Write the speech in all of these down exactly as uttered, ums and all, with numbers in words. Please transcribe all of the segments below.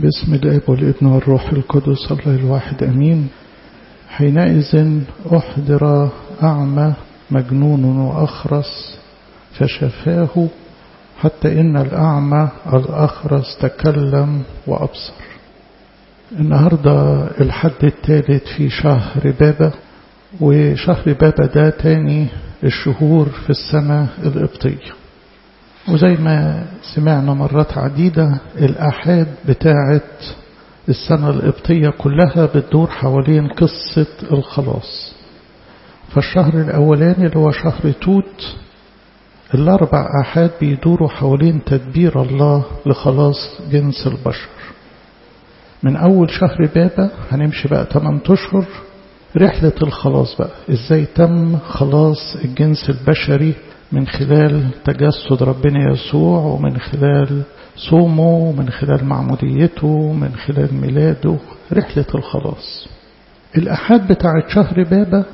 باسم الاب والابن والروح القدس الله الواحد امين. حينئذ احضر اعمى مجنون واخرس فشفاه حتى ان الاعمى الاخرس تكلم وابصر. النهارده الحد الثالث في شهر بابا، وشهر بابا ده تاني الشهور في السنة القبطية. وزي ما سمعنا مرات عديدة الآحاد بتاعة السنة القبطية كلها بتدور حوالين قصة الخلاص. فالشهر الأولاني اللي هو شهر توت الأربع آحاد بيدوروا حوالين تدبير الله لخلاص جنس البشر. من أول شهر بابا هنمشي بقى ثمانية أشهر رحلة الخلاص، بقى إزاي تم خلاص الجنس البشري من خلال تجسد ربنا يسوع، ومن خلال صومه، ومن خلال معموديته، ومن خلال ميلاده، رحلة الخلاص. الأحاد بتاعت شهر بابا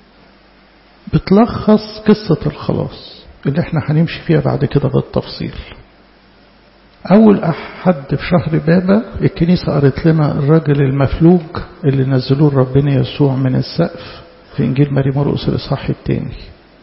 بتلخص قصة الخلاص اللي احنا هنمشي فيها بعد كده بالتفصيل. أول أحد في شهر بابا الكنيسة قالت لنا الراجل المفلوج اللي نزلوه ربنا يسوع من السقف في إنجيل ماري مرقس الإصحاح الثاني.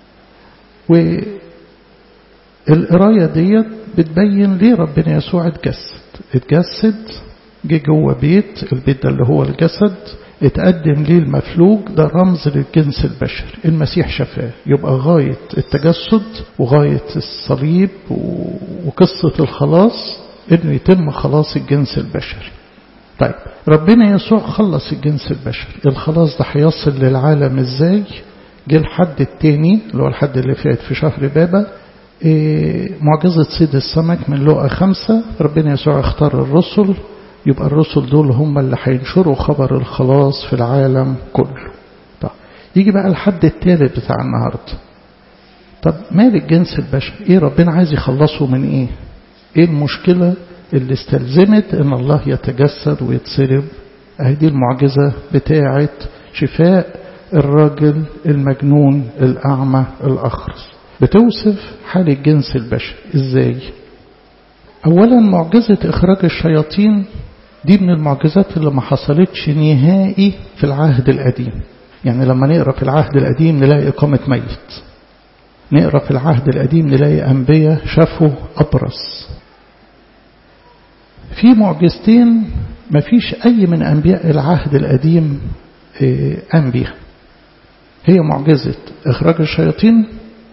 والقراية ديت بتبين ليه ربنا يسوع اتجسد اتجسد جه جوه بيت، البيت ده اللي هو الجسد، اتقدم ليه المفلوج، ده رمز للجنس البشري. المسيح شفاه، يبقى غاية التجسد وغاية الصليب وقصة الخلاص انه يتم خلاص الجنس البشري. طيب ربنا يسوع خلص الجنس البشري، الخلاص ده هيصل للعالم ازاي؟ جه الحد التاني اللي هو الحد اللي فات في شهر بابا، إيه معجزة صيد السمك من لقا خمسة. ربنا يسوع اختار الرسل، يبقى الرسل دول هم اللي هينشروا خبر الخلاص في العالم كله. طب يجي بقى الحد الثالث بتاع النهارده. طب مال الجنس البشري؟ ايه ربنا عايز يخلصه من ايه؟ ايه المشكلة اللي استلزمت ان الله يتجسد ويتصلب؟ اهي دي المعجزة بتاعة شفاء الراجل المجنون الأعمى الأخرس. بتوصف حال الجنس البشري ازاي؟ اولا معجزة اخراج الشياطين دي من المعجزات اللي ما حصلتش نهائي في العهد القديم. يعني لما نقرأ في العهد القديم نلاقي إقامة ميت، نقرأ في العهد القديم نلاقي أنبياء شافوا أبرص. في معجزتين ما فيش أي من أنبياء العهد القديم أنبياء، هي معجزة إخراج الشياطين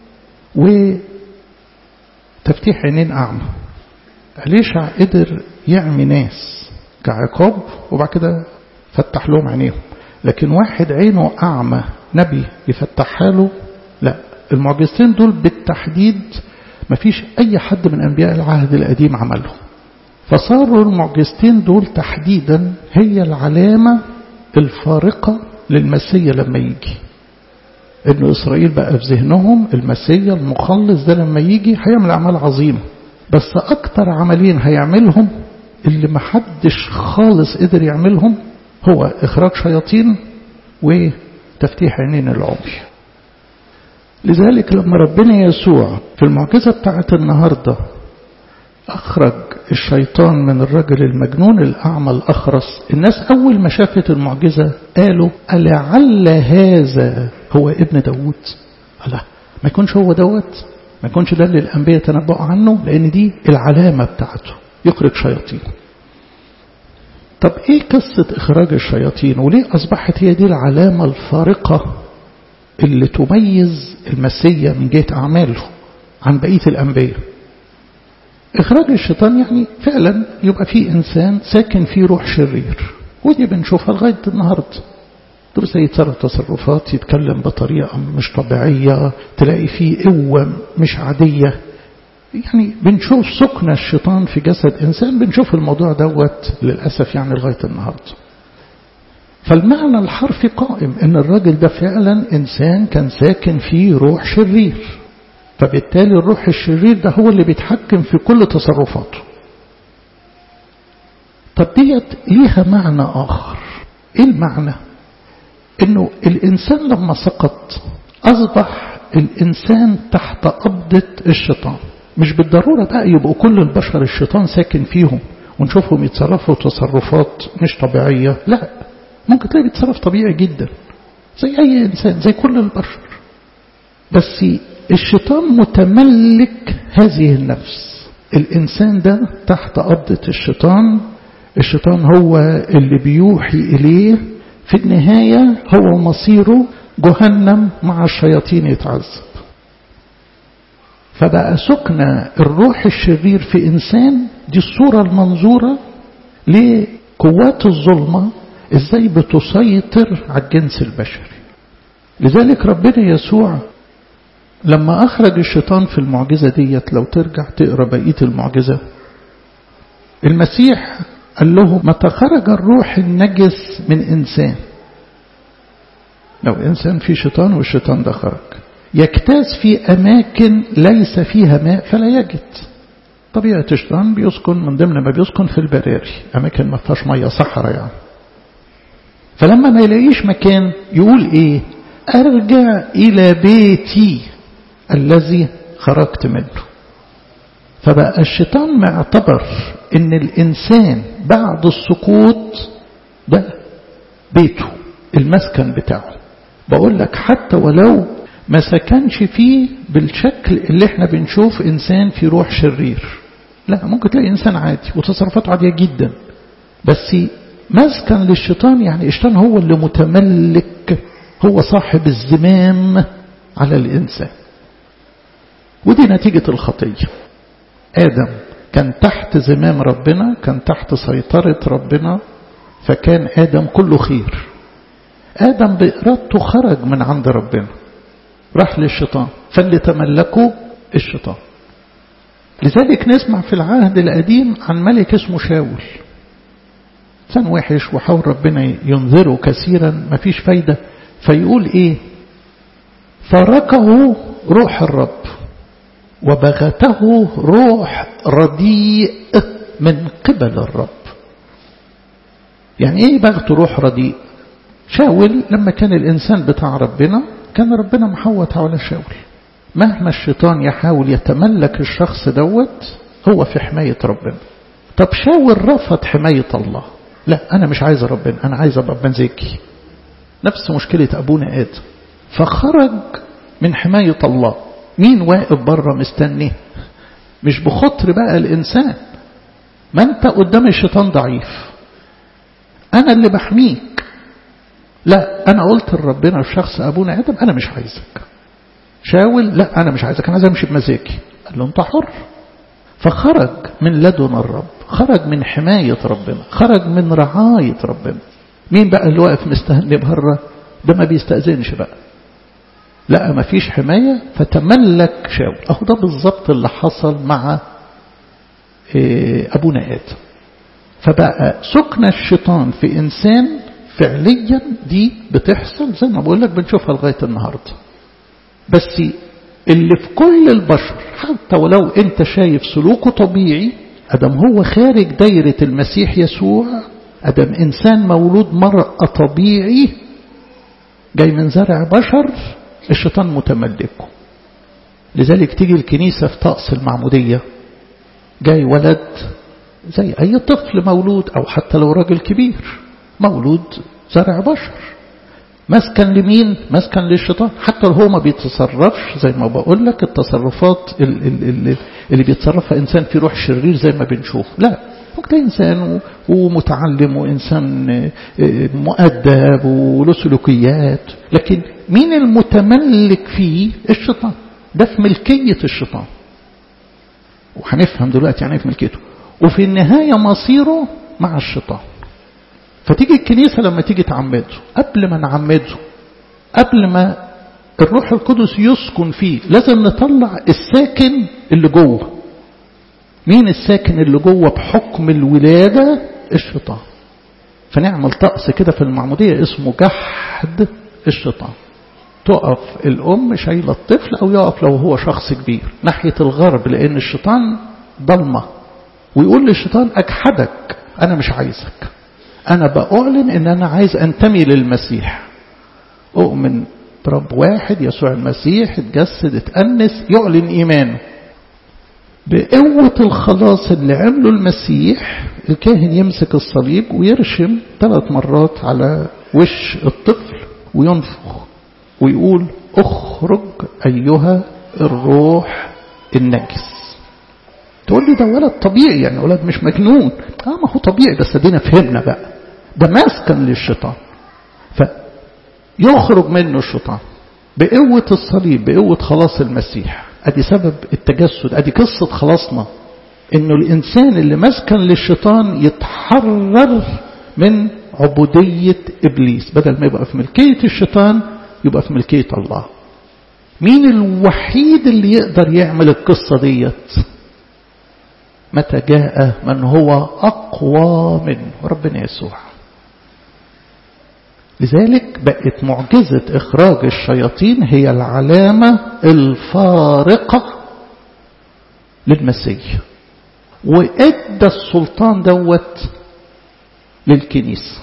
وتفتيح عينين أعمى. أليشع قدر يعمي ناس كعقاب وبعد كده فتح لهم عينيهم، لكن واحد عينه أعمى نبي يفتحها له لا. المعجزتين دول بالتحديد ما فيش أي حد من أنبياء العهد القديم عملهم، فصاروا المعجزتين دول تحديدا هي العلامة الفارقة للمسيا لما يجي. إن إسرائيل بقى في ذهنهم المسيا المخلص ده لما يجي هيعمل أعمال عظيمة، بس أكتر عملين هيعملهم اللي محدش خالص قدر يعملهم هو إخراج شياطين وتفتيح عينين العمي. لذلك لما ربنا يسوع في المعجزة بتاعت النهاردة أخرج الشيطان من الرجل المجنون الأعمى الأخرس، الناس أول ما شافت المعجزة قالوا ألعل هذا هو ابن داود؟ ألا ما يكونش هو دوت، ما يكونش ده اللي الأنبياء تنبؤوا عنه، لأن دي العلامة بتاعته يخرج شياطين. طب إيه قصة إخراج الشياطين؟ وليه أصبحت هي دي العلامة الفارقة اللي تميز المسيا من جهة أعماله عن بقية الأنبياء؟ إخراج الشيطان يعني فعلا يبقى فيه إنسان ساكن فيه روح شرير، ودي بنشوفها لغاية النهاردة. تبص يتصرف تصرفات، يتكلم بطريقة مش طبيعية، تلاقي فيه قوة مش عادية. يعني بنشوف سكن الشيطان في جسد إنسان، بنشوف الموضوع دوت للأسف يعني لغاية النهاردة. فالمعنى الحرفي قائم إن الراجل ده فعلا إنسان كان ساكن فيه روح شرير، فبالتالي الروح الشرير ده هو اللي بيتحكم في كل تصرفاته. طب ديت ليها معنى آخر. إيه المعنى؟ إنه الإنسان لما سقط أصبح الإنسان تحت قبضة الشيطان. مش بالضرورة بقى يبقوا كل البشر الشيطان ساكن فيهم، ونشوفهم يتصرفوا تصرفات مش طبيعية، لا، ممكن تلاقي بيتصرف طبيعي جدا زي أي إنسان، زي كل البشر، بس الشيطان متملك هذه النفس. الإنسان ده تحت قبضة الشيطان، الشيطان هو اللي بيوحي إليه، في النهاية هو مصيره جهنم مع الشياطين يتعذب. فبقى سكن الروح الشرير في إنسان، دي الصورة المنظورة لقوات الظلمة إزاي بتسيطر على الجنس البشري. لذلك ربنا يسوع لما أخرج الشيطان في المعجزة ديت، لو ترجع تقرأ بقية المعجزة، المسيح قال له متى خرج الروح النجس من إنسان، لو إنسان في شيطان والشيطان ده خرج، يجتاز في أماكن ليس فيها ماء فلا يجد. طبيعة الشيطان بيسكن من ضمن ما بيسكن في البراري، أماكن ما فيهاش مية، صحراء يعني. فلما ما يلاقيش مكان يقول إيه؟ أرجع إلى بيتي الذي خرجت منه. فبقى الشيطان معتبر إن الإنسان بعد السقوط ده بيته، المسكن بتاعه. بقول لك حتى ولو ما سكنش فيه بالشكل اللي احنا بنشوف إنسان في روح شرير، لا، ممكن تلاقي إنسان عادي وتصرفاته عادية جدا، بس مسكن للشيطان، يعني الشيطان هو اللي متملك، هو صاحب الزمام على الإنسان. ودي نتيجة الخطية. آدم كان تحت زمام ربنا، كان تحت سيطرة ربنا، فكان آدم كله خير. آدم بإرادته خرج من عند ربنا، راح للشيطان، فاللي تملكه الشيطان. لذلك نسمع في العهد القديم عن ملك اسمه شاول، إنسان وحش وحاول ربنا ينذره كثيرا، ما فيش فايدة، فيقول إيه؟ فارقه روح الرب وبغته روح رديء من قبل الرب. يعني إيه بغته روح رديء؟ شاول لما كان الإنسان بتاع ربنا، كان ربنا محوط على شاول، مهما الشيطان يحاول يتملك الشخص دوت، هو في حماية ربنا. طب شاول رفض حماية الله، لا، أنا مش عايز ربنا، أنا عايز أبقى بمزاجي، نفس مشكلة أبونا آدم، فخرج من حماية الله. مين واقف بره مستنيه؟ مش بخطر بقى الإنسان، ما أنت قدام الشيطان ضعيف، أنا اللي بحميك. لا، أنا قلت لربنا الشخص أبونا آدم أنا مش عايزك. شاول لا، أنا مش عايزك، أنا عايز أمشي بمزاجي. قال له أنت حر. فخرج من لدن الرب، خرج من حماية ربنا، خرج من رعاية ربنا. مين بقى اللي واقف مستهني بره؟ ده ما بيستأذنش بقى، لا، ما فيش حماية، فتملك شاول. أهو ده بالضبط اللي حصل مع أبونا آدم. فبقى سكن الشيطان في إنسان فعليا دي بتحصل زي ما بقول لك، بنشوفها لغاية النهاردة. بس اللي في كل البشر، حتى ولو انت شايف سلوكه طبيعي، أدم هو خارج دايرة المسيح يسوع، أدم إنسان مولود مرأة طبيعي جاي من زرع بشر، الشيطان متملكه. لذلك تيجي الكنيسة في طقس المعمودية، جاي ولد زي أي طفل مولود، أو حتى لو راجل كبير مولود زرع بشر، مسكن لمين؟ مسكن للشيطان. حتى لو هو ما بيتصرفش زي ما بقول لك التصرفات اللي بيتصرفها إنسان في روح شرير زي ما بنشوف، لا، وقت إنسان ومتعلم وإنسان مؤدب وله سلوكيات، لكن مين المتملك فيه؟ الشيطان. ده في ملكية الشيطان، وهنفهم دلوقتي يعني في ملكيته، وفي النهاية مصيره مع الشيطان. فتيجي الكنيسة لما تيجي تعمده، قبل ما نعمده، قبل ما الروح القدس يسكن فيه، لازم نطلع الساكن اللي جوه. مين الساكن اللي جوه بحكم الولادة؟ الشيطان. فنعمل طقس كده في المعمودية اسمه جحد الشيطان. تقف الأم شايلة الطفل، أو يقف لو هو شخص كبير ناحية الغرب، لأن الشيطان ضلمة، ويقول للشيطان أجحدك، أنا مش عايزك، أنا بأعلن إن أنا عايز أنتمي للمسيح، أؤمن برب واحد يسوع المسيح اتجسد اتأنس، يعلن إيمانه. بقوة الخلاص اللي عمله المسيح الكاهن يمسك الصليب ويرشم ثلاث مرات على وش الطفل وينفخ ويقول اخرج أيها الروح النجس. تقول لي ده ولد طبيعي، يعني ولد مش مجنون. اه ما هو طبيعي، بس دينا فهمنا بقى ده مسكن للشيطان، فيخرج منه الشيطان بقوة الصليب، بقوة خلاص المسيح. ادي سبب التجسد، ادي قصة خلاصنا، انه الانسان اللي مسكن للشيطان يتحرر من عبودية ابليس، بدل ما يبقى في ملكية الشيطان يبقى في ملكية الله. مين الوحيد اللي يقدر يعمل القصة ديت؟ متى جاء من هو أقوى منه، ربنا يسوع. لذلك بقت معجزة إخراج الشياطين هي العلامة الفارقة للمسيح، وإدى السلطان دوت للكنيسة.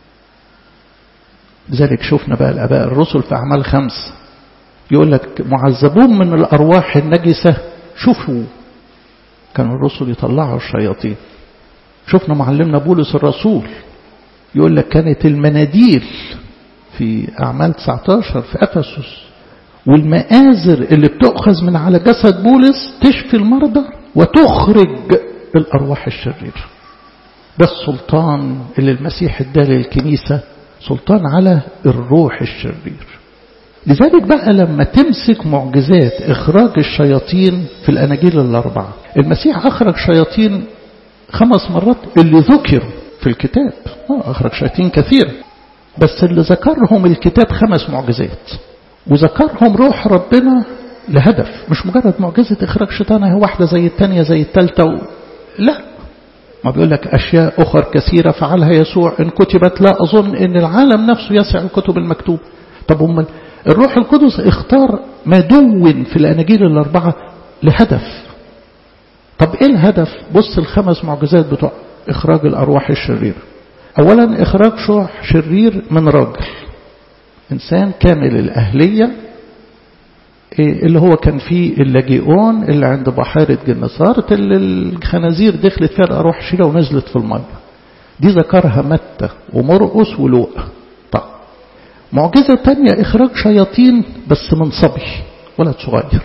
لذلك شفنا بقى الآباء الرسل في أعمال خمس يقول لك معذبون من الأرواح النجسة. شوفوا كانوا الرسل يطلعوا الشياطين. شفنا معلمنا بولس الرسول يقول لك كانت المناديل في أعمال تسعة عشر في أفسس والمآزر اللي بتأخذ من على جسد بولس تشفي المرضى وتخرج الأرواح الشريرة. ده السلطان اللي المسيح اداه للكنيسة، سلطان على الروح الشرير. لذلك بقى لما تمسك معجزات إخراج الشياطين في الأناجيل الأربعة، المسيح أخرج شياطين خمس مرات اللي ذكروا في الكتاب. أخرج شياطين كثيرة، بس اللي ذكرهم الكتاب خمس معجزات، وذكرهم روح ربنا لهدف، مش مجرد معجزة إخراج شيطان هي واحدة زي الثانية زي الثالثة و... لا، ما بيقول لك أشياء أخر كثيرة فعلها يسوع إن كتبت لا أظن إن العالم نفسه يسع الكتب المكتوب. طب أمال الروح القدس اختار ما دون في الأناجيل الأربعة لهدف. طب إيه الهدف؟ بص الخمس معجزات بتوع إخراج الأرواح الشريرة. أولا إخراج شوح شرير من راجل إنسان كامل الأهلية، اللي هو كان فيه اللاجئون اللي عند بحيرة جنسارت اللي الخنازير دخلت فيها الأرواح الشريرة ونزلت في المية. دي ذكرها متى ومرقس ولوقا. طب معجزة تانية إخراج شياطين بس من صبي، ولد صغير،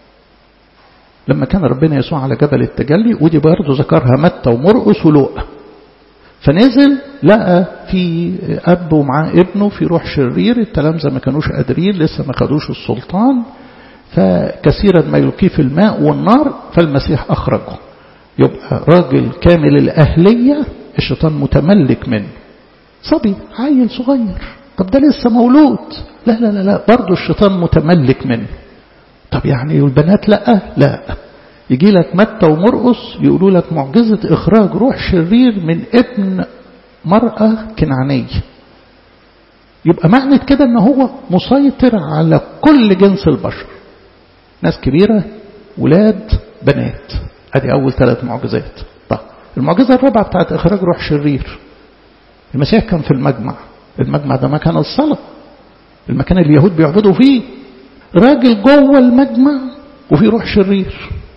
لما كان ربنا يسوع على جبل التجلي، ودي برضه ذكرها متى ومرقس ولوقا. فنزل لقى في أب ومعاه ابنه في روح شرير، التلامذة ما كانوش قادرين لسه ما خدوش السلطان، فكثيرا ما يلقيه في الماء والنار، فالمسيح أخرجه. يبقى راجل كامل الأهلية الشيطان متملك منه. صبي عيل صغير، طب ده لسه مولود، لا لا لا لا برضه الشيطان متملك منه. طب يعني البنات لا لا، يجي لك متى ومرقس يقولوا لك معجزة إخراج روح شرير من ابن مرأة كنعانية. يبقى معنى كده ان هو مسيطر على كل جنس البشر، ناس كبيرة ولاد بنات. ادي اول ثلاث معجزات. طب المعجزة الرابعة بتاعت إخراج روح شرير، المسيح كان في المجمع. المجمع ده مكان الصلاة، المكان اللي اليهود بيعبدوا فيه. راجل جوه المجمع وفي روح شرير.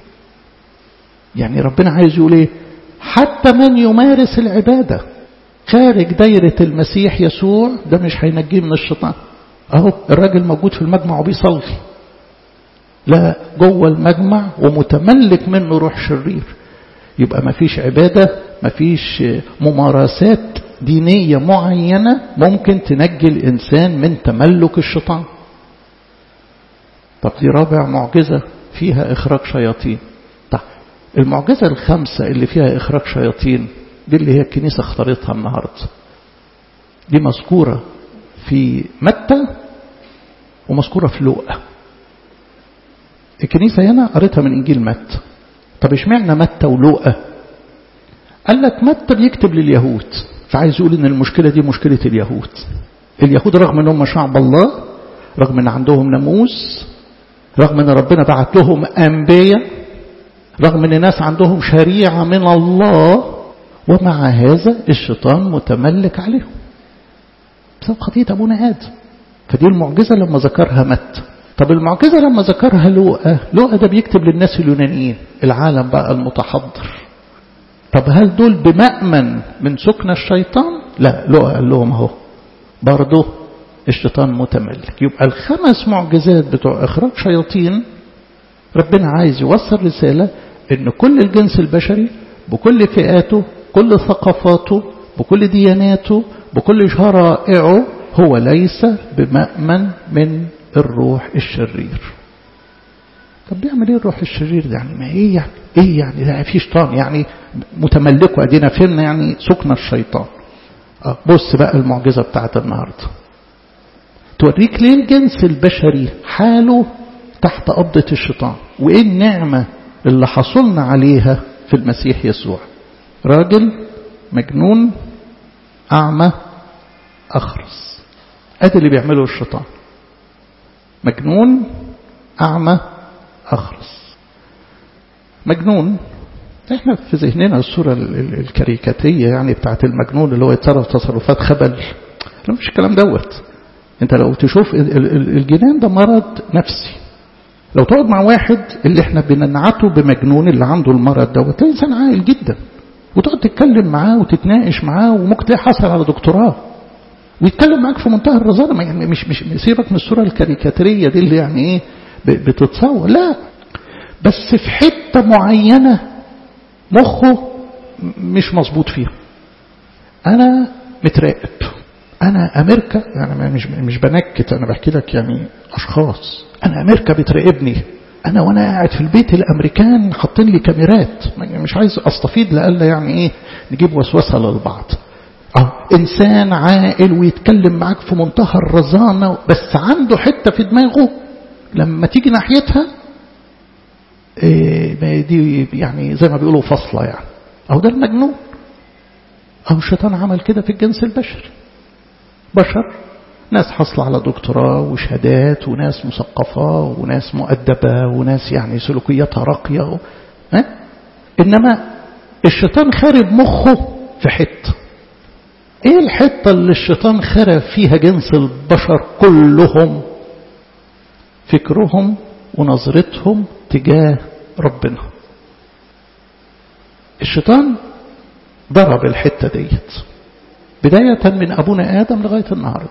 يعني ربنا عايز يقول ايه؟ حتى من يمارس العبادة خارج دايرة المسيح يسوع ده مش هينجيه من الشيطان. اهو الراجل موجود في المجمع وبيصلي، لا جوه المجمع ومتملك منه روح شرير. يبقى ما فيش عبادة، ما فيش ممارسات دينية معينة ممكن تنجي الإنسان من تملك الشيطان. طب دي رابع معجزة فيها إخراج شياطين. طب المعجزة الخامسة اللي فيها إخراج شياطين دي اللي هي الكنيسة اختارتها النهاردة. دي مذكورة في متى ومذكورة في لوقا. الكنيسة هنا قريتها من إنجيل متى. طب اشمعنى متى ولوقا؟ قال لك متى بيكتب لليهود، فعايز يقول ان المشكلة دي مشكلة اليهود. اليهود رغم انهم شعب الله، رغم ان عندهم ناموس، رغم ان ربنا بعت لهم انبياء، رغم ان الناس عندهم شريعة من الله، ومع هذا الشيطان متملك عليهم بسبب خطيئة ابونا آدم. فدي المعجزة لما ذكرها متى. طب المعجزة لما ذكرها لوقا، لوقا ده بيكتب للناس اليونانيين، العالم بقى المتحضر. طب هل دول بمأمن من سكن الشيطان؟ لا، لوقا قال لهم اهو برضه الشيطان متملك. يبقى الخمس معجزات بتوع إخراج شياطين ربنا عايز يوصل رسالة ان كل الجنس البشري بكل فئاته، كل ثقافاته، بكل دياناته، بكل شرائعه، هو ليس بمأمن من الروح الشرير. طب بيعمل ايه الروح الشرير ده؟ يعني ما ايه يعني ايه يعني ده في شيطان يعني متملكه، ادينا فهمنا يعني سكن الشيطان. اه بص بقى المعجزه بتاعت النهارده توريك ليه الجنس البشري حاله تحت قبضة الشيطان، وايه النعمة اللي حصلنا عليها في المسيح يسوع. راجل مجنون أعمى أخرس، ادي اللي بيعمله الشيطان. مجنون أعمى أخرس. مجنون احنا في ذهننا الصورة الكاريكاتية يعني بتاعت المجنون اللي هو يتصرف تصرفات خبل. لا مش الكلام دوت. انت لو تشوف الجنان ده مرض نفسي. لو تقعد مع واحد اللي احنا بننعته بمجنون اللي عنده المرض دوت، تلاقي انسان عاقل جدا، وتقعد تتكلم معاه وتتناقش معاه، وممكن تلاقي حصل على دكتوراه ويتكلم معاك في منتهى الرزانه. يعني مش مش سيبك من الصوره الكاريكاتيريه دي اللي يعني ايه بتتصور، لا، بس في حته معينه مخه مش مظبوط فيها. انا متراقب، انا امريكا، يعني مش مش بنكت، انا بحكي لك يعني اشخاص. انا امريكا بتراقبني، انا وانا قاعد في البيت الامريكان حاطين لي كاميرات. مش عايز استفيد لألا يعني ايه نجيب وسوسه للبعض. اه انسان عاقل ويتكلم معاك في منتهى الرزانه، بس عنده حته في دماغه لما تيجي ناحيتها إيه دي يعني زي ما بيقولوا فاصله يعني. او ده المجنون. او الشيطان عمل كده في الجنس البشري. بشر ناس حصل على دكتوراه وشهادات، وناس مثقفة، وناس مؤدبة، وناس يعني سلوكياتها راقية، ها؟ إنما الشيطان خارب مخه في حتة. إيه الحتة اللي الشيطان خرب فيها جنس البشر كلهم؟ فكرهم ونظرتهم تجاه ربنا. الشيطان ضرب الحتة ديت بداية من أبونا آدم لغاية النهاردة.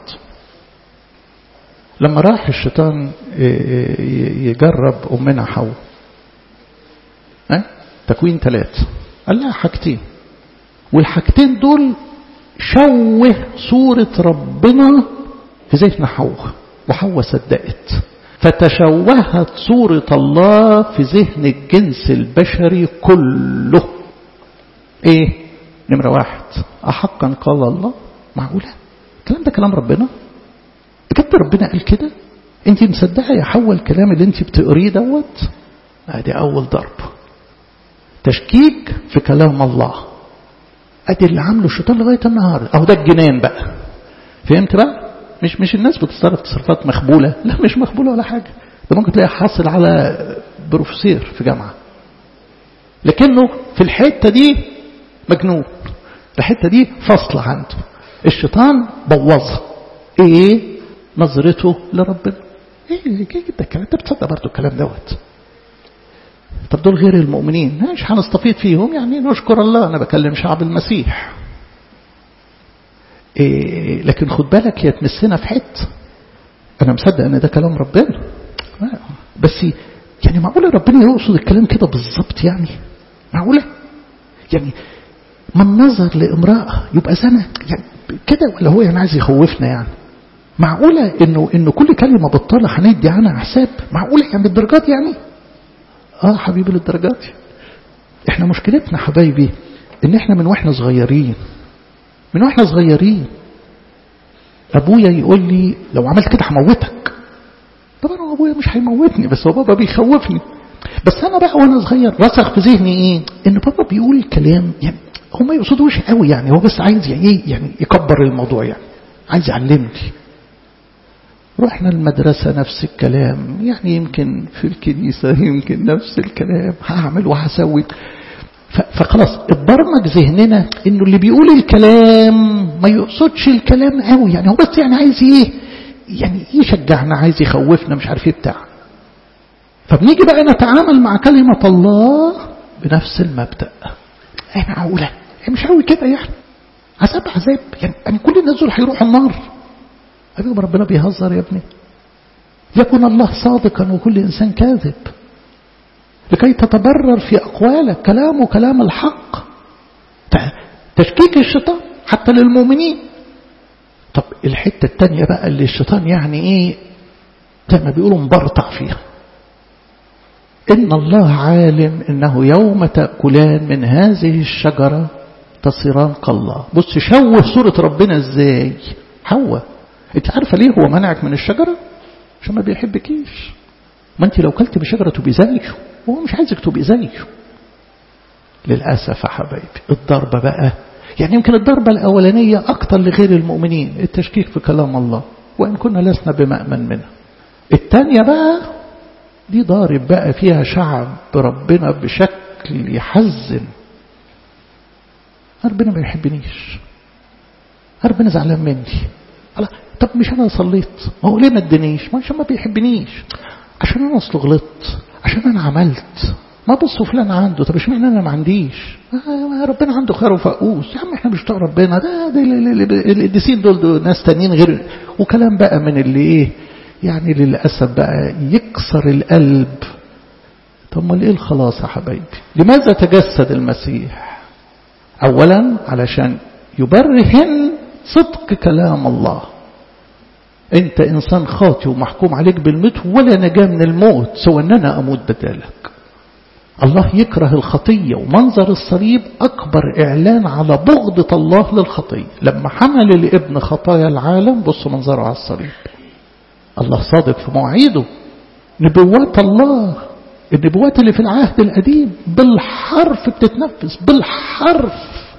لما راح الشيطان يجرب أمنا حواء، أه؟ تكوين ثلاثة، قال لها حاجتين، والحاجتين دول شوه صورة ربنا في ذهن حواء، وحواء صدقت، فتشوهت صورة الله في ذهن الجنس البشري كله. ايه؟ نمرة واحد، أحقا قال الله؟ معقولة؟ الكلام ده كلام ربنا؟ بجد ربنا قال كده؟ انت مصدقة يا حواء الكلام اللي انت بتقريه دوت؟ ادي اول ضرب، تشكيك في كلام الله. ادي اللي عامله الشيطان لغاية النهاردة. اهو ده الجنان بقى. فهمت بقى؟ مش مش الناس بتتصرف تصرفات مخبولة، لا مش مخبولة ولا حاجة. ده ممكن تلاقي حاصل على بروفيسور في جامعة، لكنه في الحتة دي مجنون. الحتة دي فصل عنده. الشيطان بوظها. ايه؟ نظرته لربنا. ايه ده الكلام ده؟ بتصدق برضه الكلام دوت؟ طب دول غير المؤمنين مش هنستفيد فيهم، يعني نشكر الله. انا بكلم شعب المسيح. إيه لكن خد بالك هي تمسنا في حته. انا مصدق ان ده كلام ربنا، بس يعني معقوله ربنا يقصد الكلام كده بالظبط؟ يعني معقوله يعني من نظر لامرأة يبقى زنا يعني كده، ولا هو يعني عايز يخوفنا؟ يعني معقولة انه انه كل كلمة بطالة هندي عنها حساب؟ معقولة يعني بالدرجات يعني؟ اه حبيبي للدرجات. احنا مشكلتنا حبايبي ان احنا من واحنا صغيرين من واحنا صغيرين ابويا يقول لي لو عملت كده هموتك. طبعا ابويا مش هيموتني، بس هو بابا بيخوفني. بس انا بقى وانا صغير رسخ في ذهني ايه؟ ان بابا بيقول كلام يعني هو ما يقصدوش قوي، يعني هو بس عايز يعني ايه يعني يكبر الموضوع، يعني عايز يعلمني. رحنا المدرسة نفس الكلام، يعني يمكن في الكنيسة يمكن نفس الكلام، هعمل وهسوي. فخلاص اتبرمج ذهننا انه اللي بيقول الكلام ما يقصدش الكلام قوي، يعني هو بس يعني عايز ايه يعني يشجعنا، عايز يخوفنا، مش عارف ايه بتاع. فبنيجي بقى نتعامل مع كلمة الله بنفس المبدأ. ايه معقولة؟ ايه مش قوي كده يعني؟ عذاب عذاب يعني, يعني كل الناس دول هيروحوا النار؟ أبيهم ربنا بيهزر يا ابني. يكون الله صادقا وكل إنسان كاذب لكي تتبرر في أقوالك. كلامه كلام الحق. تشكيك الشيطان حتى للمؤمنين. طب الحتة التانية بقى اللي الشيطان يعني ايه زي ما بيقولوا مبرطع فيها. إن الله عالم إنه يوم تأكلان من هذه الشجرة تصيران كالله. بص شوه صورة ربنا ازاي. حواء انت عارفة ليه هو منعك من الشجرة؟ عشان ما بيحبكيش. ما انت لو كلت بشجرة تبقي زيه، وهو مش عايزك تبقي زيه. للأسف يا حبايبي الضربة بقى يعني يمكن الضربة الأولانية أكتر لغير المؤمنين، التشكيك في كلام الله وإن كنا لسنا بمأمن منها. الثانية بقى دي ضارب بقى فيها شعب ربنا بشكل يحزن. ربنا ما يحبنيش، ربنا زعلان مني. طب مش أنا صليت، ما هو ليه ما ادنيش؟ ما عشان ما بيحبنيش، عشان أنا أصل غلطت، عشان أنا عملت. ما بصوا فلان عنده، طب اشمعنى أنا ما عنديش؟ آه ربنا عنده خير وفقوس. يا عم احنا مش بتوع ربنا، ده, ده القديسين دول, دول ناس تانيين غير. وكلام بقى من اللي ايه يعني للأسف بقى يكسر القلب. طب ما ايه الخلاص يا حبايبي؟ لماذا تجسد المسيح؟ أولا علشان يبرهن صدق كلام الله. انت انسان خاطئ ومحكوم عليك بالموت ولا نجاة من الموت سوى ان انا اموت بدالك. الله يكره الخطية، ومنظر الصليب اكبر اعلان على بغضة الله للخطية. لما حمل الابن خطايا العالم، بص منظره على الصليب. الله صادق في مواعيده. نبوات الله، النبوات اللي في العهد القديم بالحرف بتتنفذ، بالحرف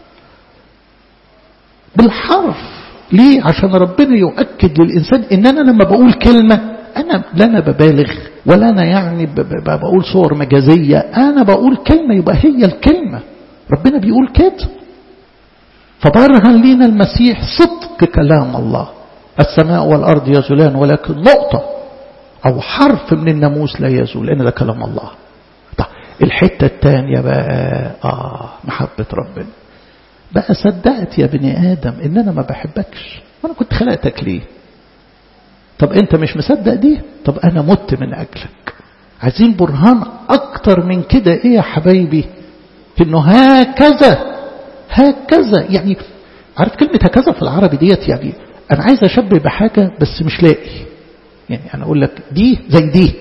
بالحرف. ليه؟ عشان ربنا يؤكد للإنسان إن أنا لما بقول كلمة أنا لا أنا ببالغ ولا أنا يعني بقول صور مجازية. أنا بقول كلمة يبقى هي الكلمة. ربنا بيقول كده. فبرهن لنا المسيح صدق كلام الله. السماء والأرض يزولان ولكن نقطة أو حرف من الناموس لا يزول، لأن ده كلام الله. طيب الحتة الثانية بقى آه محبة ربنا. بقى صدقت يا بني آدم إن أنا ما بحبكش، وأنا كنت خلقتك ليه؟ طب أنت مش مصدق دي؟ طب أنا مت من أجلك. عايزين برهان أكتر من كده. إيه يا حبايبي؟ إنه هكذا هكذا. يعني عارف كلمة هكذا في العربي ديت؟ يعني أنا عايز أشبه بحاجة بس مش لاقي. يعني أنا أقول لك دي زي دي،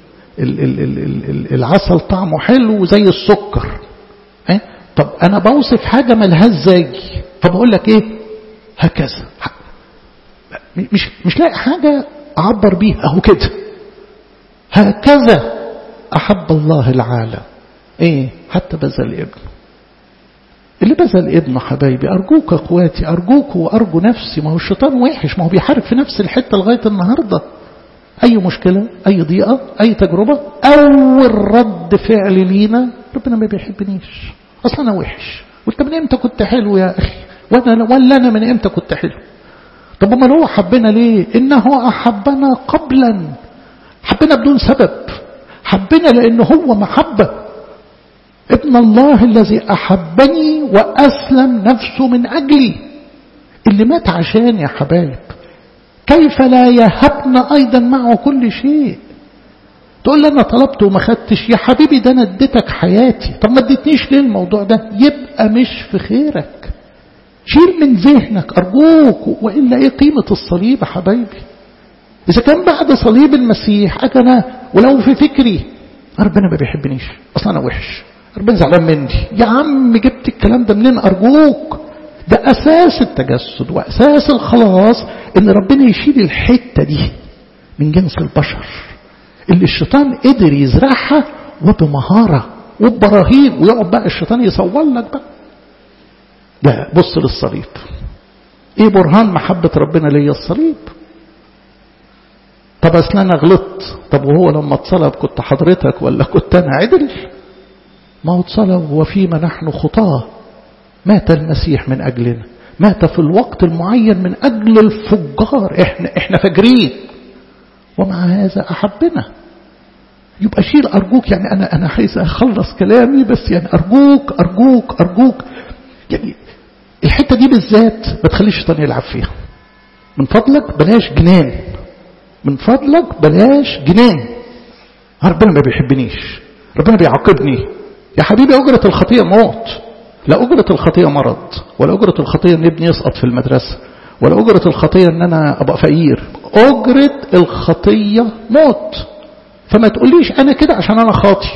العسل طعمه حلو زي السكر. ها؟ طب أنا بوصف حاجة ملهاش زي، فبقول لك إيه؟ هكذا. مش مش لاقي حاجة أعبر بيها. أهو كده. هكذا أحب الله العالم. إيه؟ حتى بذل ابنه. اللي بذل ابنه حبايبي، أرجوك أخواتي، أرجوك وأرجو نفسي. ما هو الشيطان وحش، ما هو بيحارب في نفس الحتة لغاية النهاردة. أي مشكلة، أي ضيقة، أي تجربة، أول رد فعل لينا ربنا ما بيحبنيش، أصلا أنا وحش. وانت من امتى كنت حلو يا أخي؟ وأنا ولا أنا من امتى كنت حلو؟ طب ما هو حبنا ليه؟ إنه أحبنا قبلا. حبنا بدون سبب، حبنا لأنه هو محبة. ابن الله الذي أحبني وأسلم نفسه من أجلي، اللي مات عشان يا حبايب. كيف لا يهبنا أيضا معه كل شيء؟ تقول لي أنا طلبت وما خدتش. يا حبيبي ده أنا اديتك حياتي، طب ما اديتنيش ليه الموضوع ده؟ يبقى مش في خيرك. شيل من ذهنك أرجوك. وإلا إيه قيمة الصليب يا حبايبي؟ إذا كان بعد صليب المسيح أنا ولو في فكري ربنا ما بيحبنيش، أصلا أنا وحش، ربنا زعلان مني. يا عم جبت الكلام ده منين أرجوك؟ ده أساس التجسد وأساس الخلاص، إن ربنا يشيل الحتة دي من جنس البشر اللي الشيطان قدر يزرعها وبمهارة وببراهين. ويقعد بقى الشيطان يصور لك بقى. ده بص للصليب. ايه برهان محبة ربنا ليا؟ الصليب. طب اصل انا غلطت. طب وهو لما اتصلب كنت حضرتك ولا كنت انا عدل؟ ما هو اتصلب وفيما نحن خطاه مات المسيح من اجلنا. مات في الوقت المعين من أجل الفجار، إحنا, إحنا فجرين ومع هذا أحبنا. يبقى شيل أرجوك، يعني أنا أنا عايز أخلص كلامي بس يعني أرجوك أرجوك أرجوك يعني الحتة دي بالذات ما تخليش الشيطان يلعب فيها. من فضلك بلاش جنان، من فضلك بلاش جنان. ربنا ما بيحبنيش، ربنا بيعاقبني. يا حبيبي أجرة الخطيئة موت، لا أجرة الخطيئة مرض، ولا أجرة الخطيئة ان ابني يسقط في المدرسة، ولا أجرة الخطيئة ان انا ابقى فقير. أجرة الخطيئة موت. فما تقوليش انا كده عشان انا خاطي.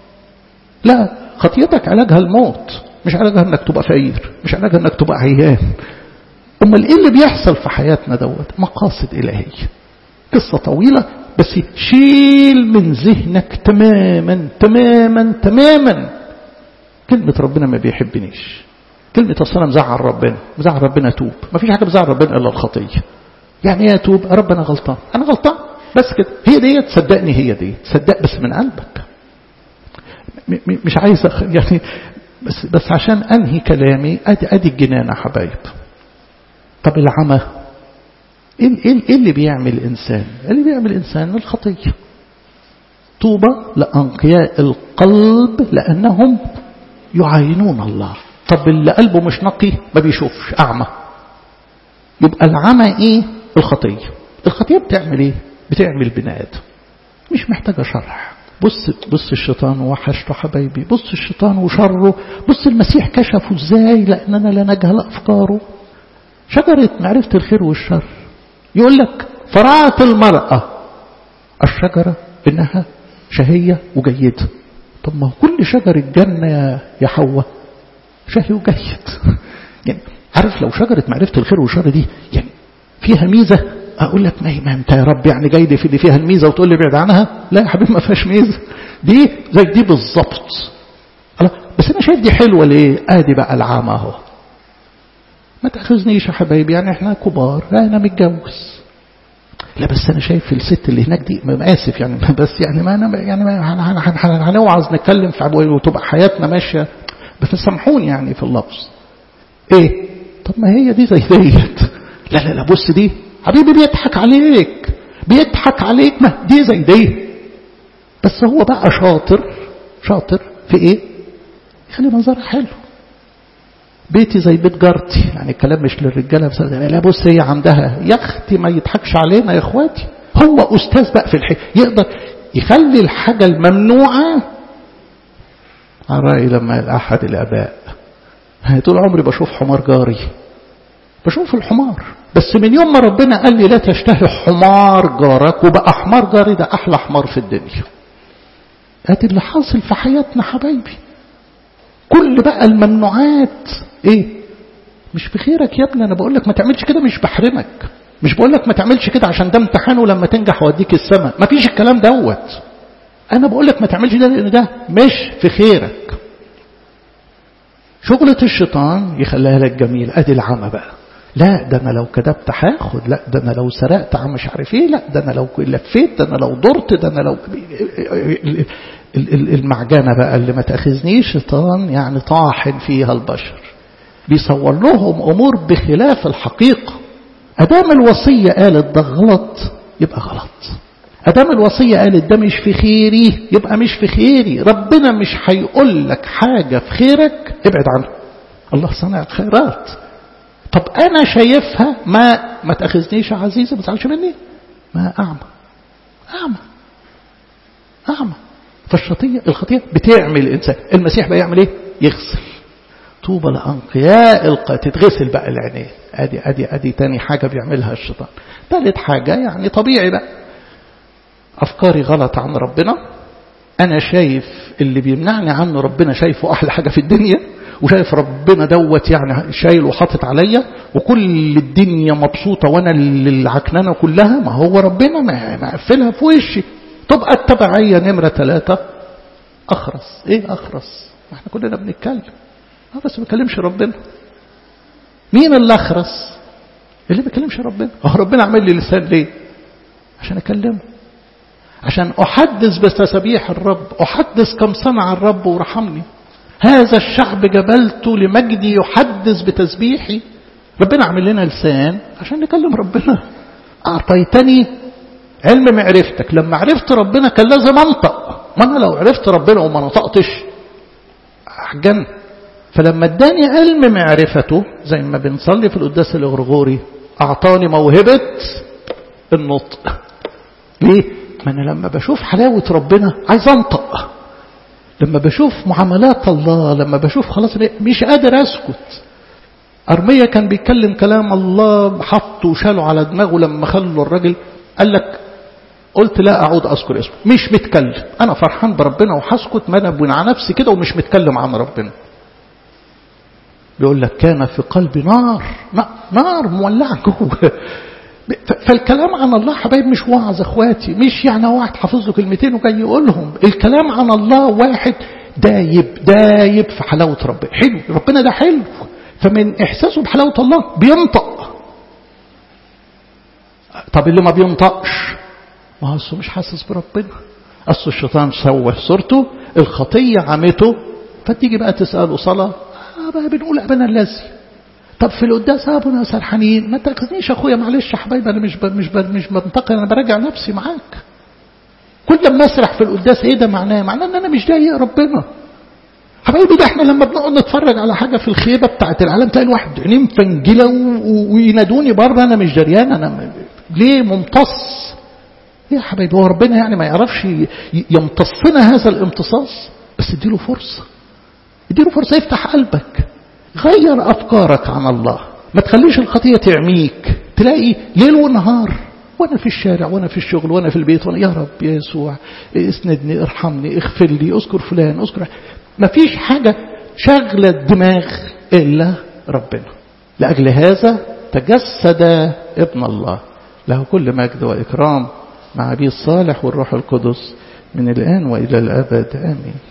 لا، خطيئتك علاجها الموت، مش علاجها انك تبقى فقير، مش علاجها انك تبقى عيان. امال ايه اللي بيحصل في حياتنا دوت؟ مقاصد الهية. قصة طويلة بس شيل من ذهنك تماما تماما تماما كلمة ربنا ما بيحبنيش، كلمة أصلا مزعل ربنا، مزعل ربنا توب. ما فيش حاجة مزعل ربنا إلا الخطية. يعني ايه توب؟ رب أنا غلطان، أنا غلطان بس كده. هي دي، تصدقني هي دي، تصدق بس من قلبك. مش عايز يعني بس بس عشان أنهي كلامي أدي أدي الجنانة حبايب. طب العمى إيه, إيه اللي بيعمل الإنسان؟ اللي بيعمل الإنسان الخطية. طوبى لأنقياء القلب لأنهم يعاينون الله. طب اللي قلبه مش نقي ما بيشوفش، أعمى. يبقى العمى إيه؟ الخطية. الخطية بتعمل إيه؟ بتعمل بني آدم. مش محتاجة شرح. بص بص الشيطان وحشته حبايبي، بص الشيطان وشره، بص المسيح كشفه ازاي لأننا لا نجهل أفكاره. شجرة معرفة الخير والشر، يقول لك فرعت المرأة الشجرة إنها شهية وجيدة. طب ما هو كل شجر الجنة يا حواء شهي وجيد. يعني عارف لو شجرة معرفة الخير والشر دي يعني فيها ميزة، أقول لك ما, ما أنت يا رب يعني جاي في اللي فيها الميزة وتقول لي بعد عنها. لا يا حبيبي ما فيهاش ميزة، دي زي دي بالظبط. بس أنا شايف دي حلوة ليه؟ آدي بقى العامة اهو. ما تأخذنيش يا حبايبي، يعني احنا كبار، لا أنا متجوز. لا بس أنا شايف الست اللي هناك دي، ما آسف يعني بس يعني ما أنا يعني ما هنوعظ نتكلم في عبوي وتبقى حياتنا ماشية، بس سامحوني يعني في اللفظ. إيه؟ طب ما هي دي زي ديت. لا لا لا بص دي حبيبي بيضحك عليك، بيضحك عليك، ما دي زي دي. بس هو بقى شاطر شاطر في إيه؟ يخلي منظرها حلو. بيتي زي بيت جارتي، يعني الكلام مش للرجاله بس. لا بص هي عندها، يا اختي ما يضحكش علينا يا اخواتي. هو استاذ بقى في الحي، يقدر يخلي الحاجه الممنوعه. على رايي لما احد الاباء طول عمري بشوف حمار جاري، بشوف الحمار، بس من يوم ما ربنا قال لي لا تشتهي حمار جارك، وبقى حمار جاري ده احلى حمار في الدنيا. ادي اللي حاصل في حياتنا حبايبي. كل بقى الممنوعات ايه؟ مش في خيرك يا ابني. انا بقول لك ما تعملش كده، مش بحرمك. مش بقول لك ما تعملش كده عشان ده امتحان ولما تنجح واديك السماء، ما فيش الكلام دوت. انا بقول لك ما تعملش ده لان ده مش في خيرك. شغلة الشيطان يخليها لك جميل. ادي العمى بقى. لا ده انا لو كذبت هاخد، لا ده انا لو سرقت عم مش عارف ايه، لا ده انا لو لفيت، ده انا لو ضرت، ده انا لو المعجنة بقى اللي ما تأخذنيش شيطان يعني طاحن فيها البشر، بيصور لهم أمور بخلاف الحقيقة. أدام الوصية قالت ده غلط يبقى غلط، أدام الوصية قالت ده مش في خيري يبقى مش في خيري. ربنا مش هيقول لك حاجة في خيرك ابعد عنه. الله صنع الخيرات. طب أنا شايفها ما ما تأخذنيش يا عزيزي، ما تزعلش مني، ما أعمى أعمى أعمى. فالشطية الخطية بتعمل الإنسان. المسيح بقى يعمل إيه؟ يغسل. طوبى لأنقياء القلب، تتغسل بقى العينين. أدي أدي أدي تاني حاجة بيعملها الشيطان. ثالث حاجة يعني طبيعي بقى، أفكاري غلط عن ربنا. أنا شايف اللي بيمنعني عنه ربنا شايفه أحلى حاجة في الدنيا، وشايف ربنا دوت يعني شايل وحاطط عليا، وكل الدنيا مبسوطة وأنا اللي عكنانة كلها. ما هو ربنا مقفلها في وشي. تبقى التبعية نمرة ثلاثة أخرس. إيه أخرس؟ ما احنا كلنا بنتكلم بس ما بنكلمش ربنا. مين اللي أخرس؟ اللي ما بيكلمش ربنا. هو ربنا عمل لي لسان ليه؟ عشان أكلمه، عشان أحدث بتسبيح الرب، أحدث كم صنع الرب ورحمني. هذا الشعب جبلته لمجدي يحدث بتسبيحي. ربنا عمل لنا لسان عشان نكلم ربنا. أعطيتني علم معرفتك، لما عرفت ربنا كان لازم أنطق، ما أنا لو عرفت ربنا وما نطقتش أحجن. فلما اداني علم معرفته زي ما بنصلي في القداس الغرغوري أعطاني موهبة النطق. ليه؟ ما أنا لما بشوف حلاوة ربنا عايز أنطق، لما بشوف معاملات الله، لما بشوف خلاص مش قادر أسكت. أرميا كان بيتكلم كلام الله حطه وشاله على دماغه لما خلوا الراجل قال لك قلت لا أعود أذكر اسمه، مش متكلم، أنا فرحان بربنا وحسكت، ما أنا بنى على نفسي كده ومش متكلم عن ربنا. بيقول لك كان في قلبي نار، نار مولعة جوه. فالكلام عن الله حبايب مش وعظ اخواتي، مش يعني واحد حافظ له كلمتين وجاي يقولهم. الكلام عن الله واحد دايب دايب في حلاوة ربنا. حلو، ربنا ده حلو، فمن احساسه بحلاوة الله بينطق. طب اللي ما بينطقش ما هو مش حاسس بربنا، اصل الشيطان سوى صورته، الخطية عمته، فتيجي بقى تسأله صلاة آه بقى بنقول أبنا الذي. طب في القداس ابونا سرحانين، ما تاخذنيش اخويا معلش يا حبايبي، انا مش ب... مش ب... مش منطقي، انا براجع نفسي معاك. كل ما اسرح في القداس ايه ده معناه؟ معناه ان انا مش ضايق ربنا. حبايبي ده احنا لما بنقعد نتفرج على حاجه في الخيبه بتاعه العالم تلاقي الواحد عينيه مفنجله و... وينادوني بره، انا مش جريان، انا م... ليه ممتص؟ يا حبايبي هو ربنا يعني ما يعرفش يمتصنا هذا الامتصاص؟ بس اديله فرصه، اديله فرصه يفتح قلبك، غير أفكارك عن الله، ما تخليش الخطية تعميك. تلاقي ليل ونهار وانا في الشارع وانا في الشغل وانا في البيت وانا يا رب يا يسوع اسندني ارحمني اغفر لي اذكر فلان اذكر، ما فيش حاجة شغلة الدماغ إلا ربنا. لأجل هذا تجسد ابن الله، له كل مجد وإكرام مع أبي الصالح والروح القدس من الآن وإلى الأبد آمين.